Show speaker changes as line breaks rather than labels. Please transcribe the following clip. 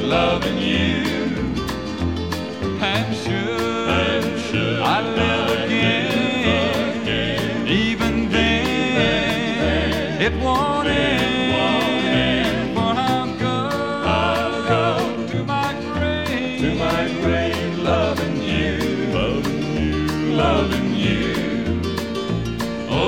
loving you.
And should I live again, even then, it won't end. For I'll go to my grave,
loving you, loving you, loving